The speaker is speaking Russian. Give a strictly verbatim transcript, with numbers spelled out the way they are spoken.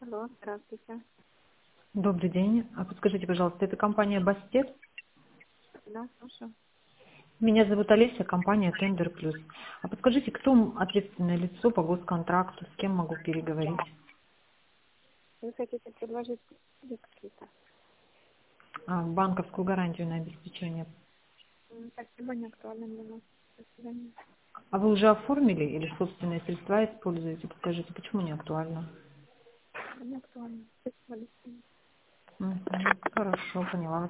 Алло, здравствуйте. Добрый день. А подскажите, пожалуйста, это компания Бастет? Да, слушаю. Меня зовут Олеся, компания Тендер Плюс. А подскажите, кто ответственное лицо по госконтракту, с кем могу переговорить? Вы хотите предложить услуги какие-то? А, банковскую гарантию на обеспечение. М, Спасибо, не актуально для нас. До свидания. А вы уже оформили или собственные средства используете? Подскажите, почему не актуально? Не актуально. Спасибо, до свидания. Мгм. Хорошо, поняла.